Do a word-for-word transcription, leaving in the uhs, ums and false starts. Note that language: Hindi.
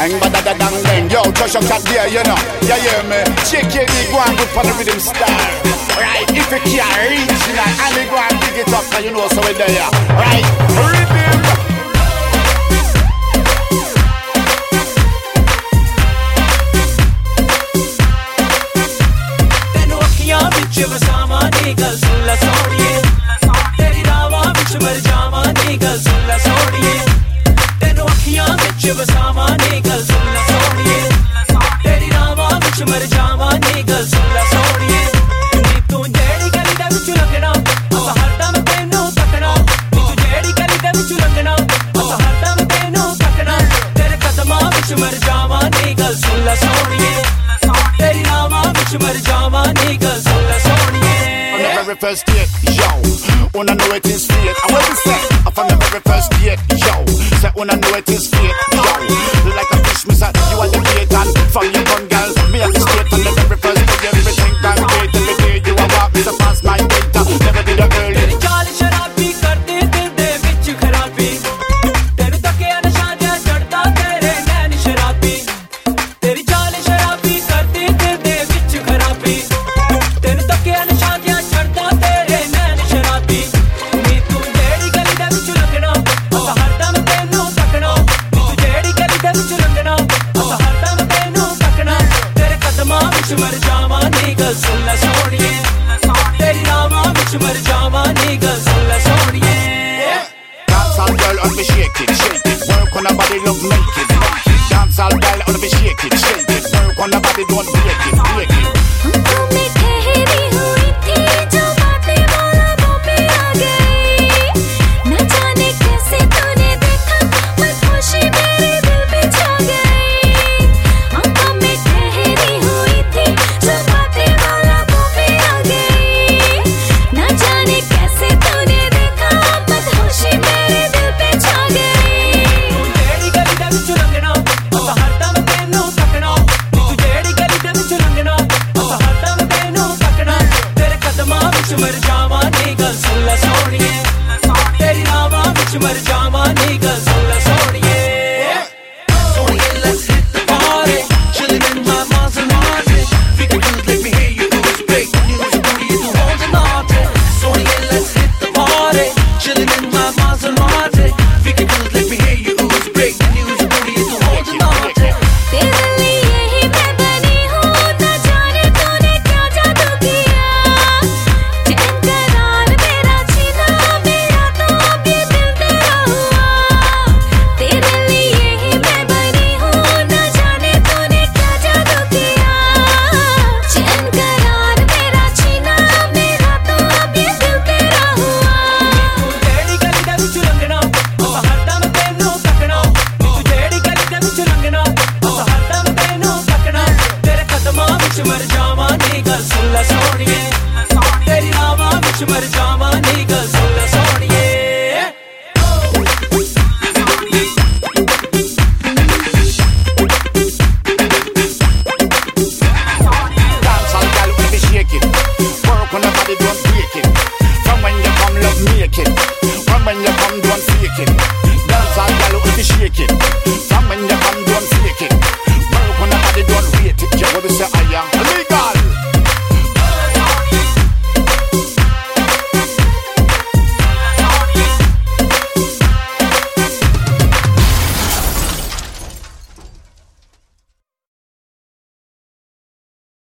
Hang bada da dang dang. Yo, just a cat there, you know. Yeah, yeah, me. Shake your knee, go and put on the rhythm style. Right, if you can't reach tonight, and you go and pick it up, cause you know so we're there. Right, rhythm. Tenu akhiyan vich vasama ni gal sun la soniye. Teri raavaं vich mar jaavaं ni gal sun la soniye. Tenu akhiyan vich vasama ni gal sun la soniye. Teri raavaं vich mar jaavaं ni gal sun la soniye. Ni tu jehdi gali da vich lagna, asa hardam tenu takna. Ni tu jehdi gali da vich lagna, asa hardam tenu takna. Tere qadamaं vich mar jaavaं ni gal sun la soniye. Teri raavaं vich mar jaavaं ni gal sun la soniye. On the very first date, yo, wanna know it is fate. I will be set from the very first date, yo. Say wanna know it is fate, yo. Like a fish, me say you are the gate and from your gun, girl. Me at the state on the very first day, everything done great. Every day you are walk, me say pass my data. Never did a girl. तेरी चाल शराबी करती दिल दे विच खराबी. तेरे तके नशा दिया चढ़ता तेरे नैन शराबी. तेरी चाल शराबी करती दिल दे विच खराबी. तेरे तके नशा दिया चढ़ता तेरे नैन शराबी. नी तू जेड़ी गली दे विच लंघना, असा हरदम तेनू तकना. नी तू जेड़ी गली दे विच लंघना, असा हरदम तेनू तकना. तेरे कदमां विच मर जावां नी गल सुन लै सोहणिए. तेरी रावां विच मर जावां नी गल सुन लै सोहणिए. Dance all girl on me shake it, shake it. Work on the body, love make it, make it. Dance all girl on me shake it, shake it. Work on the body, don't break it, break it. हमको मैं ठहरी हुई थी जो बातें बोला वो पे आ गई. न जाने कैसे तूने देखा मैं खुशी मेरे दिल पे छा गई. हमको मैं ठहरी हुई थी जो बातें बोला वो पे आ गई. न जाने कैसे तूने देखा मैं खुशी मेरे दिल पे छा गई. जेड़ी गली दे विच लंघना, असा हरदम तेनू तकना. नी तू जेड़ी गली दे विच लंघना, असा हरदम तेनू तकना. तेरे कदमां विच मर जावां नी गल सुन लै सोहणिए. तेरी रावां विच मर जावां नी गल सुन लै सोहणिए. Sonia, let's hit the party. Chilling in my Maserati. Figure you let me hear you do it break. You lose your booty, you hold the naughty. Sonia, let's hit the party. Chilling in my Maserati. Figure you let me hear you do it break. You lose your booty, you hold the naughty. तेरे लिए ही मैं बनी हूँ. न जाने तूने क्या जादू किया. चैन करार मेरा छीना, मेरा तो अब ये दिल तेरा हुआ. तेरे लिए ही मैं बनी हूँ. न जाने तूने क्या जादू किया. चैन करार मेरा छीना, मेरा तो अब ये दिल तेरा हुआ. जेड़ी गली दे विच लंघना, असा हरदम तेनू तकना. नी तू जेड़ी गली दे विच लंघना, असा हरदम तेनू तकना. तेरे कदमां विच मर जावां नी गल सुन लै सोहणिए. तेरी रावां विच मर जावां नी गल सुन लै सोहणिए. Dance all girl when me shake it. Work on the body, don't break it. From when you come, love make it. From when you come, don't fake it. Dance all girl when me shake it. From when you come, don't fake it. Work on the body, don't rate it. You what we say, I am.